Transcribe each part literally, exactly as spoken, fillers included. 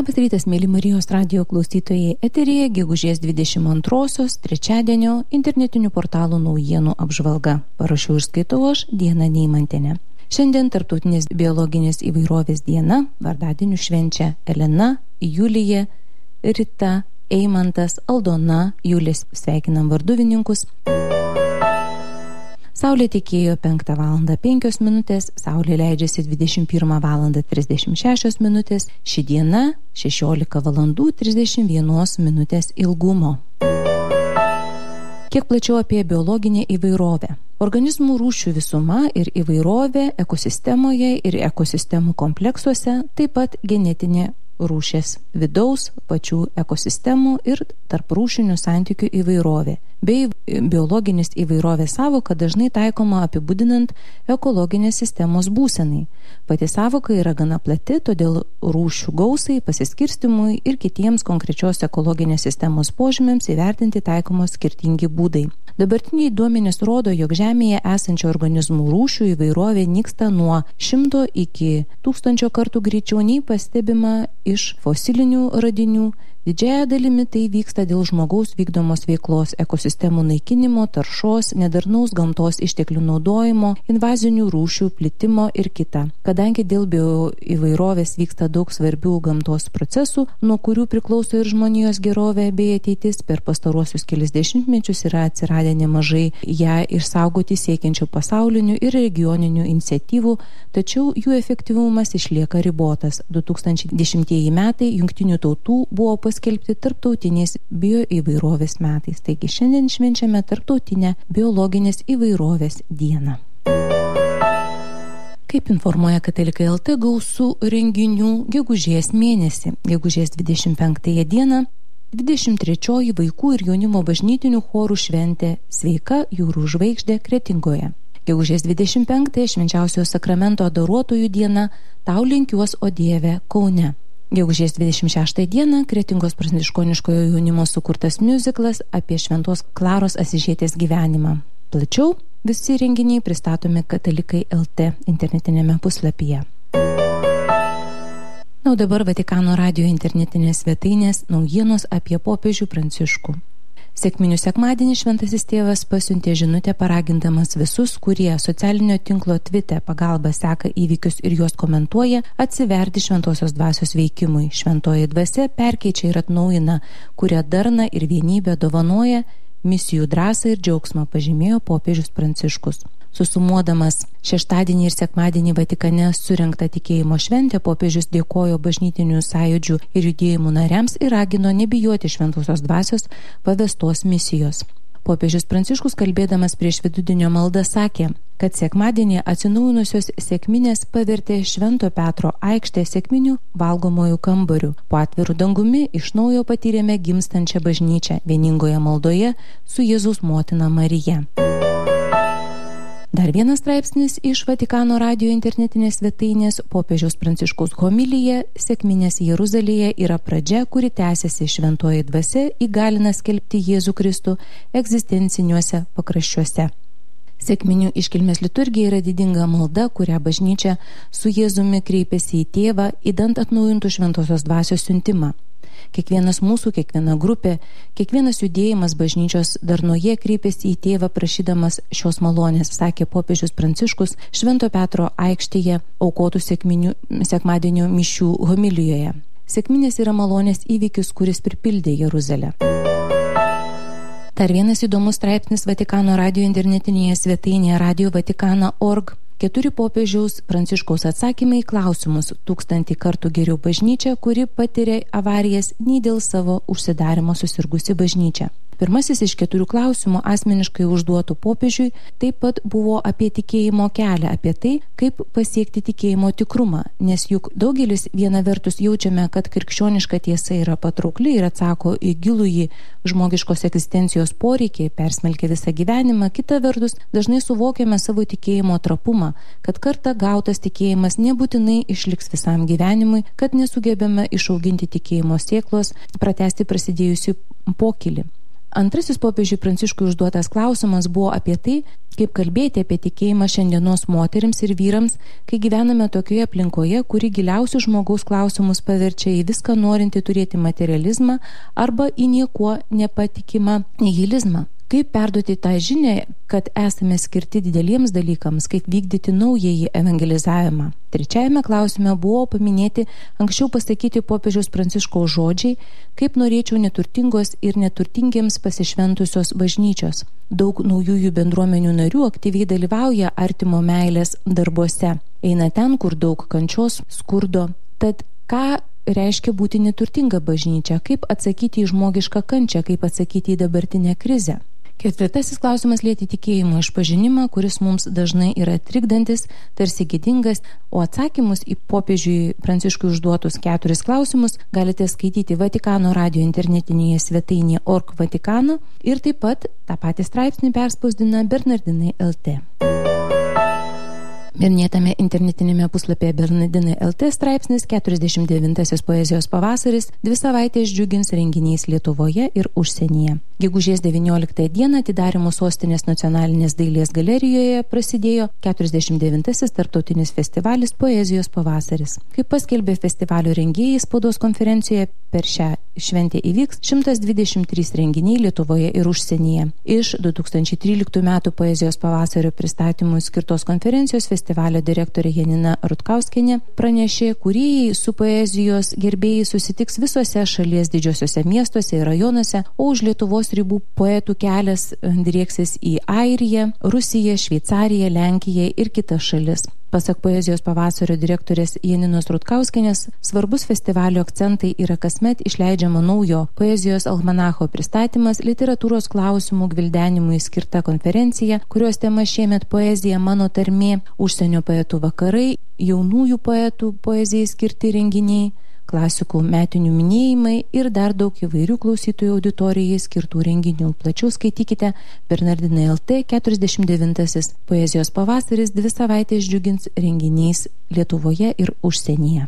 Labas rytas, mėly Marijos radijo klausytojai, eteryje gegužės dvidešimt antrosios trečiadienio internetinių portalų naujienų apžvalga. Parašiau ir skaitau aš, Diana Neimantienė. Šiandien Tarptautinės biologinės įvairovės diena, vardadienių švenčia Elena, Julija, Rita, Eimantas, Aldona, Julis, sveikinam varduvininkus. Saulė tekėjo penktą valandą penkios minutės, Saulė leidžiasi dvidešimt pirmą valandą trisdešimt šešios minutės, ši diena šešiolika valandų trisdešimt vienos minutės ilgumo. Kiek plačiau apie biologinę įvairovę. Organizmų rūšių visuma ir įvairovė ekosistemoje ir ekosistemų kompleksuose, taip pat genetinė rūšės vidaus, pačių ekosistemų ir tarp rūšinių santykių įvairovė, bei biologinės įvairovės sąvoka dažnai taikoma apibūdinant ekologinės sistemos būsenai. Pati sąvoka yra gana plati, todėl rūšių gausai, pasiskirstimui ir kitiems konkrečios ekologinės sistemos požymiams įvertinti taikomos skirtingi būdai. Dabartiniai duomenys rodo, jog Žemėje esančių organizmų rūšių įvairovė nyksta nuo šimto iki tūkstančio kartų greičiau nei pastebima iš fosilinių radinių. Didžiąja dalimi tai vyksta dėl žmogaus vykdomos veiklos, ekosistemų naikinimo, taršos, nedarnaus gamtos išteklių naudojimo, invazinių rūšių plitimo ir kita. Kadangi dėl bioįvairovės vyksta daug svarbių gamtos procesų, nuo kurių priklauso ir žmonijos gerovė bei ateitis, per pastaruosius kelis dešimtmečius yra atsiradę nemažai ją išsaugoti siekiančių pasaulinių ir regioninių iniciatyvų, tačiau jų efektyvumas išlieka ribotas. du tūkstančiai dešimtieji metai Jungtinių tautų buvo paskelbti tarptautinės bioįvairovės metais. Taigi šiandien švenčiame tarptautinę biologinės įvairovės dieną. Kaip informuoja Katalikai L T, gausu renginių gegužės mėnesį. Gegužės dvidešimt penktąją dieną dvidešimt trečioji vaikų ir jaunimo bažnytinių chorų šventė Sveika jūrų žvaigždė Kretingoje. Gegužės dvidešimt penktąją švenčiausiojo sakramento adoruotojų diena Tau linkiuos, o Dieve, Kaune. Gegužės dvidešimt šeštąją dieną Kretingos pranciškoniškojo jaunimo sukurtas miuziklas apie Šventos Klaros Asyžietės gyvenimą. Plačiau visi renginiai pristatomi Katalikai L T internetinėme puslapyje. Na, o dabar Vatikano radijo internetinės svetainės naujienos apie popiežių Pranciškų. Sekminių sekmadienį Šventasis tėvas pasiuntė žinutę paragindamas visus, kurie socialinio tinklo Twitter pagalba seka įvykius ir juos komentuoja, atsiverti šventosios dvasios veikimui. Šventoji dvasia perkeičia ir atnaujina, kuria darną ir vienybę, dovanoja misijų drąsą ir džiaugsmą, pažymėjo popiežius Pranciškus. Susumuodamas šeštadienį ir sekmadienį Vatikane surengtą tikėjimo šventę, popiežius dėkojo bažnytinių sąjūdžių ir judėjimų nariams ir ragino nebijoti šventosios dvasios pavestos misijos. Popiežius Pranciškus, kalbėdamas prieš vidudienio maldą, sakė, kad sekmadienį atsinaujinusios sekminės pavertė Švento Petro aikštę sekminių valgomojų kambarių. Po atvirų dangumi iš naujo patyrėme gimstančią bažnyčią vieningoje maldoje su Jėzaus motina Marija. Dar vienas straipsnis iš Vatikano radijo internetinės svetainės. Popiežiaus Pranciškaus homilija Sekminės Jeruzalėje yra pradžia, kuri tęsiasi. Šventoji dvasia įgalina skelbti Jėzų Kristų egzistenciniuose pakraščiuose. Sekminių iškilmės liturgija yra didinga malda, kurią bažnyčia su Jėzumi kreipiasi į tėvą, idant atnaujintų šventosios dvasios siuntimą. Kiekvienas mūsų, kiekviena grupė, kiekvienas judėjimas bažnyčios darnoje kreipiasi į tėvą prašydamas šios malonės, sakė popiežius Pranciškus Švento Petro aikštėje aukotų sekminių, sekmadienio mišių homilijoje. Sekminės yra malonės įvykis, kuris pripildė Jeruzalę. Dar vienas įdomus straipsnis Vatikano radijo internetinėje svetainėje radio vatikana taškas org. Keturi popiežiaus Pranciškaus atsakymai į klausimus: tūkstantį kartų geriau bažnyčia, kuri patiria avarijas, nei dėl savo užsidarimo susirgusi bažnyčia. Pirmasis iš keturių klausimų asmeniškai užduotų popiežiui taip pat buvo apie tikėjimo kelią, apie tai, kaip pasiekti tikėjimo tikrumą, nes juk daugelis viena vertus jaučiame, kad krikščioniška tiesa yra patraukli ir atsako į gilųjį žmogiškos egzistencijos poreikį, persmelkia visą gyvenimą, kita vertus dažnai suvokiame savo tikėjimo trapumą, kad kartą gautas tikėjimas nebūtinai išliks visam gyvenimui, kad nesugebame išauginti tikėjimo sėklos, pratęsti prasidėjusių pokylį. Antrasis popiežiui Pranciškui užduotas klausimas buvo apie tai, kaip kalbėti apie tikėjimą šiandienos moterims ir vyrams, kai gyvename tokioje aplinkoje, kuri giliausius žmogaus klausimus paverčia į viską norinti turėti materializmą arba į niekuo nepatikimą nihilizmą. Kaip perduoti tą žinią, kad esame skirti dideliems dalykams, kaip vykdyti naująjį evangelizavimą. Trečiajame klausime buvo paminėti anksčiau pasakyti popiežiaus Pranciškaus žodžiai, kaip norėčiau neturtingos ir neturtingiems pasišventusios bažnyčios. Daug naujųjų bendruomenių narių aktyviai dalyvauja artimo meilės darbuose. Eina ten, kur daug kančios, skurdo. Tad ką reiškia būti neturtinga bažnyčia? Kaip atsakyti į žmogišką kančią? Kaip atsakyti į dabartinę krizę? Ketvirtasis klausimas liečia tikėjimo išpažinimą, kuris mums dažnai yra trikdantis, tarsi gėdingas, o atsakymus į popiežiui Pranciškui užduotus keturis klausimus galite skaityti Vatikano radijo internetinėje svetainėje org Vatikano ir taip pat tą patį straipsnį perspausdina Bernardinai L T. Minėtame internetinėme puslapyje Bernardinai L T straipsnis keturiasdešimt devintasis poezijos pavasaris dvi savaitės džiugins renginiais Lietuvoje ir užsienyje. Gegužės devynioliktąją dieną atidarymo Sostinės nacionalinės dailės galerijoje prasidėjo keturiasdešimt devintasis tarptautinis festivalis Poezijos pavasaris. Kaip paskelbė festivalio rengėjai spaudos konferencijoje, per šią šventę įvyks šimtas dvidešimt trys renginiai Lietuvoje ir užsienyje. Iš du tūkstančiai tryliktų metų Poezijos pavasario pristatymui skirtos konferencijos festivalio direktorė Janina Rutkauskienė pranešė, kūrėjai su poezijos gerbėjai susitiks visose šalies didžiosiuose miestuose ir rajonuose, o už Lietuvos ribų poetų kelias drieksis į Airiją, Rusiją, Šveicariją, Lenkiją ir kitas šalis. Pasak Poezijos pavasario direktorės Janinos Rutkauskienės, svarbus festivalio akcentai yra kasmet išleidžiama naujo poezijos almanacho pristatymas, literatūros klausimų gvildenimui skirta konferencija, kurios tema šiemet poezija mano tarmė, užsienio poetų vakarai, jaunųjų poetų poezijai skirti renginiai, klasikų metinių minėjimai ir dar daug įvairių klausytojų auditorijai skirtų renginių. Plačiau skaitykite Bernardinai L T keturiasdešimt devintasis poezijos pavasaris dvi savaitės džiugins renginiais Lietuvoje ir užsienyje.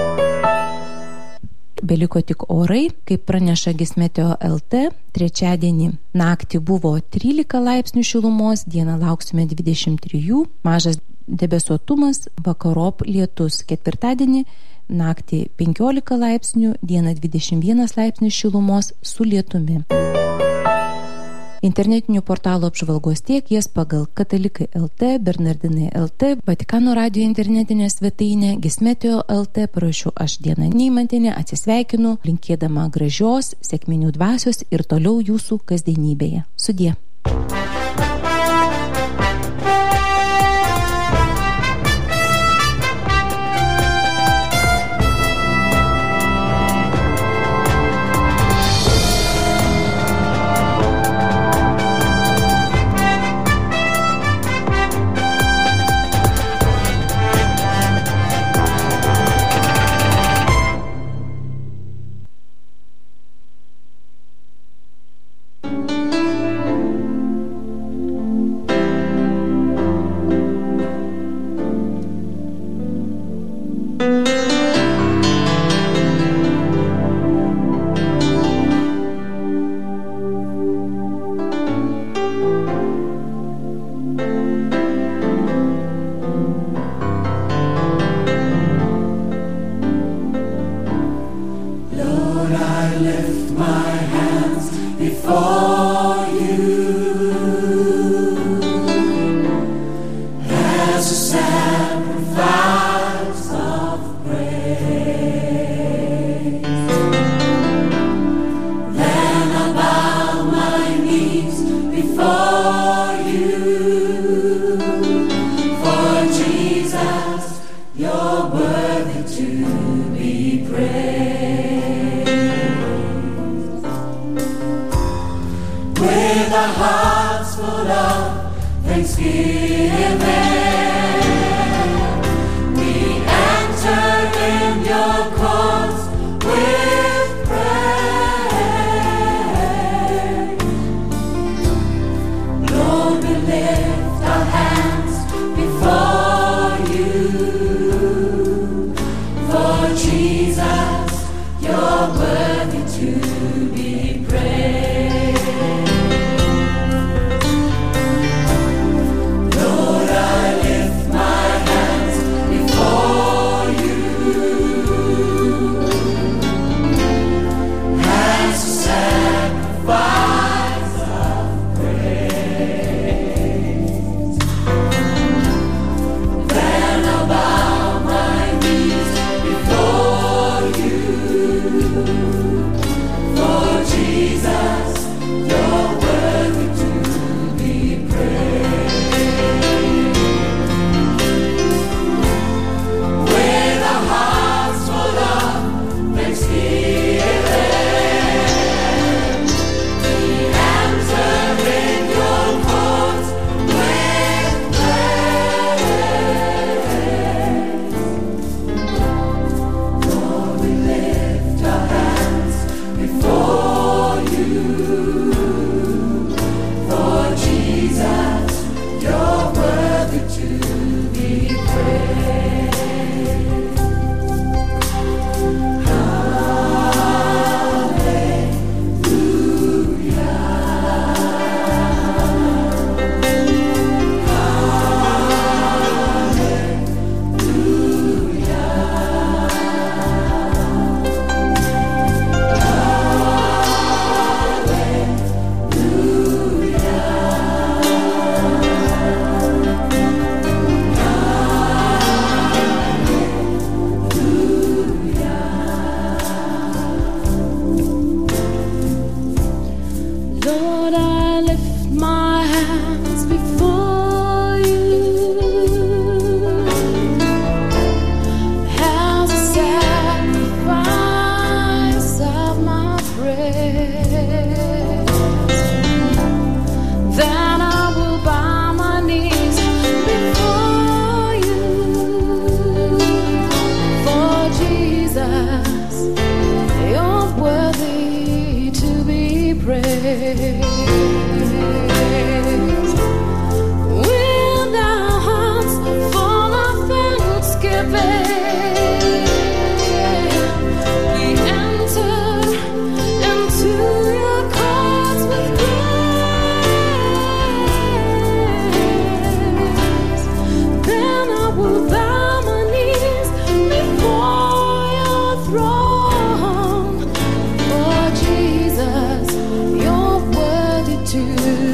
Beliko tik orai, kaip praneša Gismeteo L T, trečiadienį naktį buvo trylika laipsnių šilumos, dieną lauksime dvidešimt trijų, mažas debesuotumas, vakarop lietus. Ketvirtadienį naktį penkiolika laipsnių, dieną dvidešimt vienas laipsnis šilumos su lietumi. Internetinių portalų apžvalgos tiek, jas pagal Katalikai L T, Bernardinai L T, Vatikano radijo internetinė svetainė, Gismeteo L T, parašiau aš Diana Neimantienė, atsisveikinu, linkėdama gražios, sėkminių dvasios ir toliau jūsų kasdienybėje. Sudie. Jesus, you're worthy to be praised. Lord, I lift my hands before you as a sacrifice of my praise. Then I will bow my knees before you, for Jesus, you're worthy to be praised. With our hearts full of thanksgiving, we enter into your courts with praise. Then I will bow my knees before your throne, for Jesus, you're worthy to